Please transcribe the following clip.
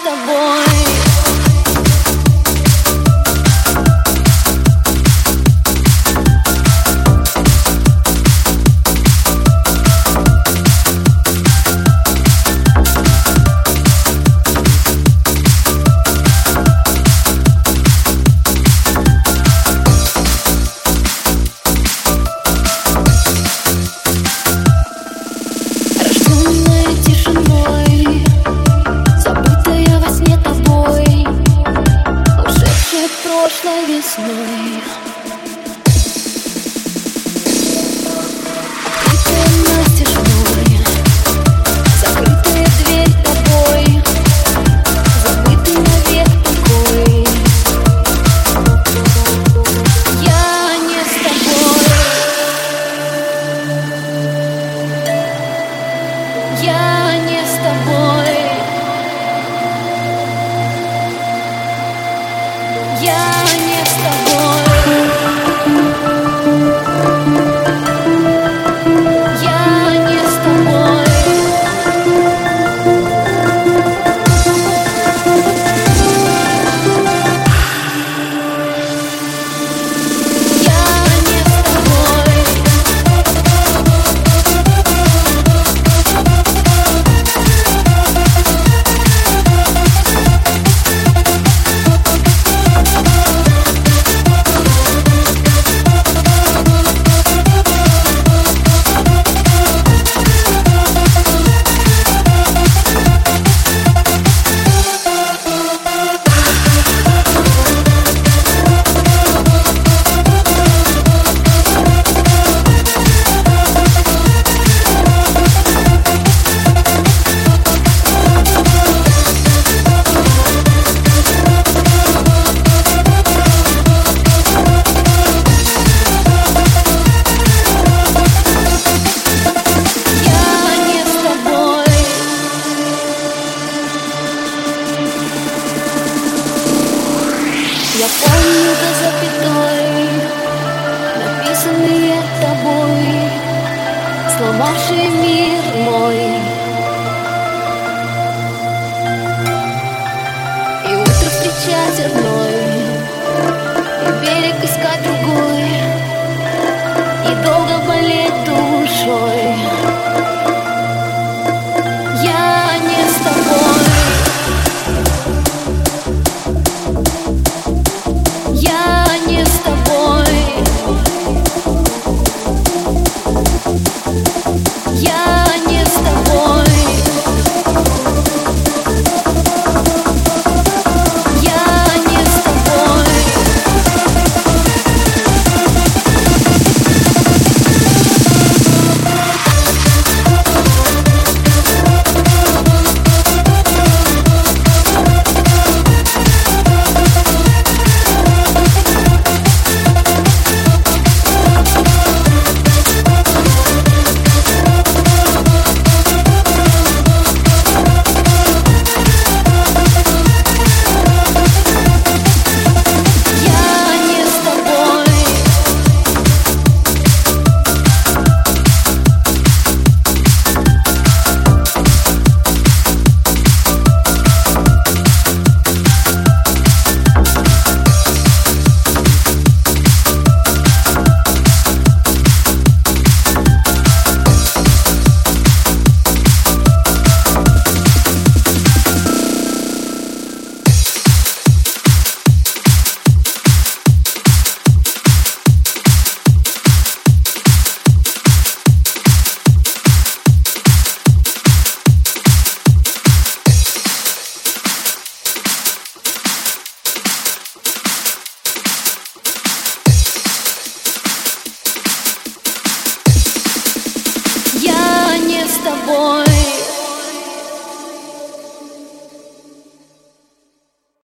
тобой. Прошлой весной открытая настежь мной, закрытая дверь тобой, забытый навек покой. Я не с тобой, я не с тобой, я не с тобой. Я помню до запятой написанные тобой, сломавшие мир мой. И утро встречать одной, и берег искать другой, и долго болеть душой. Я не с тобой, я не с тобой, я не с тобой, я не с тобой. Я не с тобой.